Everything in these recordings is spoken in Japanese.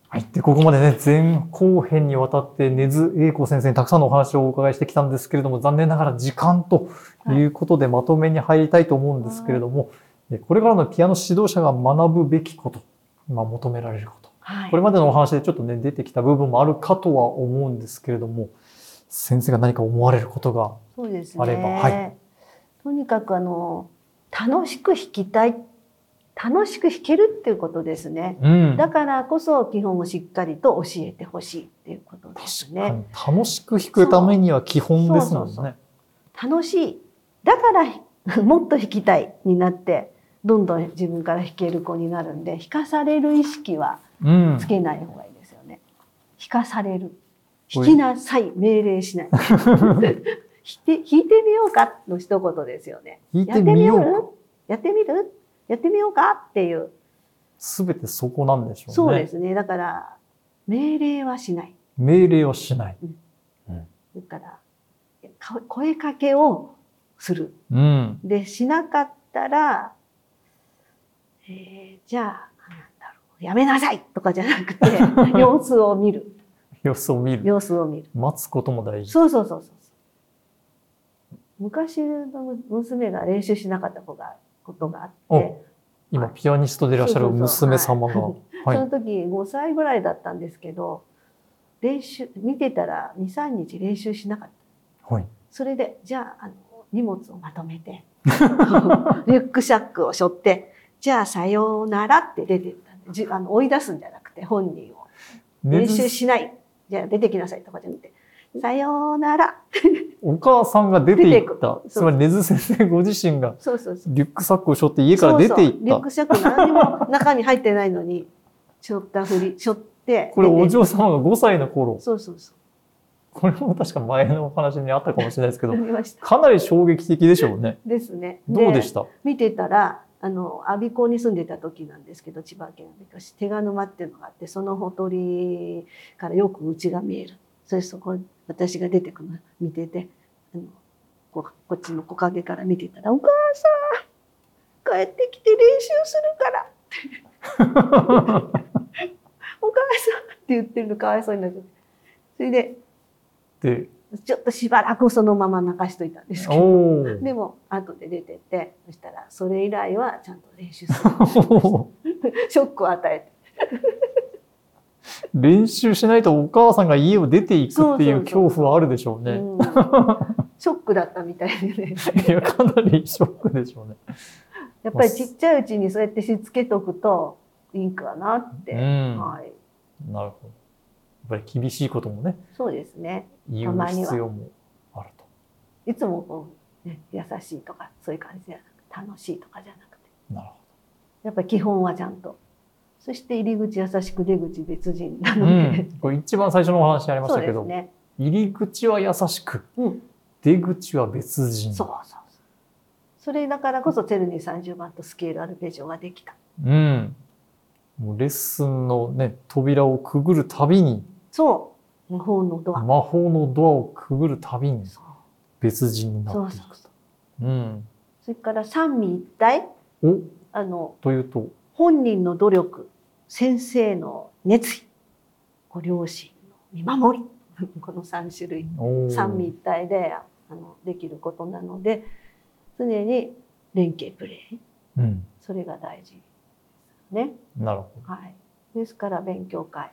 はい。で、ここまでね、前後編にわたって根津英子先生にたくさんのお話をお伺いしてきたんですけれども、残念ながら時間ということでまとめに入りたいと思うんですけれども、これからのピアノ指導者が学ぶべきこと、求められること、これまでのお話でちょっとね、出てきた部分もあるかとは思うんですけれども、先生が何か思われることがあれば。はい。 とにかく楽しく弾きたい。楽しく弾けるっていうことですね。だからこそ基本をしっかりと教えてほしいっていうことですね。 楽しく弾くためには基本ですもんね。 楽しい。だからもっと弾きたいになって、どんどん自分から弾ける子になるんで、弾かされる意識はつけない方がいいですよね。弾かされる。弾きなさい。命令しない。弾いてみようかの一言ですよね。 弾いてみようか。 やってみる？やってみようかっていう。 すべてそこなんでしょうね。 そうですね。だから、命令はしない。 命令はしない。 だから、声かけをする。で、しなかったら、じゃあ、なんだろう、やめなさいとかじゃなくて、様子を見る。 様子を見る。 様子を見る。 待つことも大事。 そう。昔の娘が練習しなかったことがあって、 今ピアニストでいらっしゃる娘様が。 その時5歳ぐらいだったんですけど、見てたら2、3日練習しなかった。それで、じゃあ、荷物をまとめて、リュックサックを背負って、じゃあさようならって出てったんで、追い出すんじゃなくて本人を。練習しない。じゃあ出てきなさいとかじゃなくて、さようなら。 お母さんが出て行った。つまり根津先生ご自身がリュックサックを背負って家から出て行った。 リュックサック何も中に入ってないのに、背負って。 これお嬢様が5歳の頃。 そう。 これも確か前のお話にあったかもしれないですけど、かなり衝撃的でしょうね。 ですね。 どうでした？ 見てたら、我孫子に住んでた時なんですけど、千葉県昔手賀沼っていうのがあって、そのほとりからよく家が見える。そこ私が出てくるの見てて、こっちの木陰から見てたら、お母さん帰ってきて練習するからお母さんって言ってるのかわいそうになって、それでちょっとしばらくそのまま泣かしといたんですけど、でも後で出てって、そしたらそれ以来はちゃんと練習するショックを与えて練習しないとお母さんが家を出ていくっていう恐怖はあるでしょうね。 ショックだったみたいでね。 いや、かなりショックでしょうね。 やっぱりちっちゃいうちにそうやってしつけとくといいかなって。 なるほど。やっぱり厳しいこともね。 そうですね。 言う必要もあると。 いつも優しいとかそういう感じじゃなくて、楽しいとかじゃなくて。 なるほど。 やっぱり基本はちゃんと。そして入り口優しく出口別人なので。 これ一番最初のお話にありましたけど、入り口は優しく、出口は別人。 そう。それだからこそチェルニー30番とスケールアルペジオができた。 もうレッスンのね、扉をくぐるたびに。 そう。魔法のドア。 魔法のドアをくぐるたびに別人になっていくと。 それから三位一体。 というと。 本人の努力、先生の熱意、ご両親の見守り。この3種類。三位一体でできることなので、常に連携プレー。それが大事ですね。 なるほど。 ですから勉強会。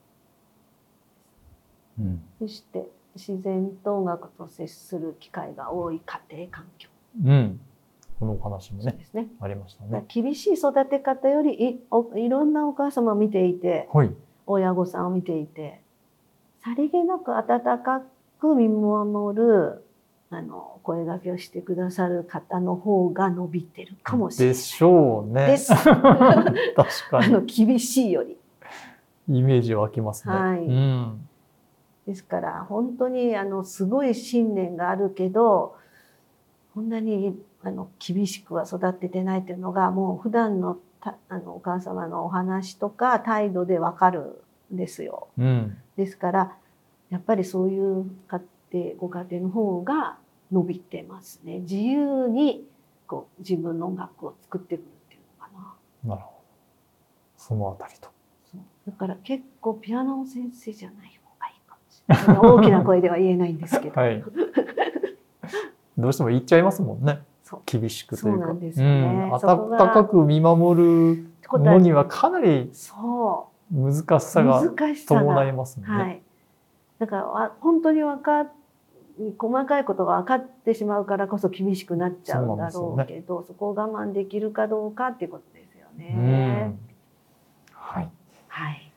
そして自然と音楽と接する機会が多い家庭環境。 このお話もね、ありましたね。 厳しい育て方よりいろんなお母様を見ていて、親御さんを見ていて、さりげなく温かく見守る声掛けをしてくださる方の方が伸びてるかもしれない。 でしょうね。 です。 確かに。 厳しいより。 イメージ湧きますね。 ですから本当にすごい信念があるけど、こんなに厳しくは育ててないというのがもう普段のお母様のお話とか態度でわかるんですよ。ですからやっぱりそういうご家庭の方が伸びてますね。自由に自分の音楽を作ってくるっていうのかな。 なるほど。そのあたりと。 だから結構ピアノの先生じゃない方がいいかもしれない。大きな声では言えないんですけど。 はい。どうしても言っちゃいますもんね。 そう厳しくというか。 そうなんですよね。 温そこがかく見守るのにはかなりそう難しさが難しさが伴いますもんね。 はい。だから本当に細かいことが分かってしまうからこそ厳しくなっちゃうんだろうけど、そこを我慢できるかどうかっていうことですよね。 はい。 はい。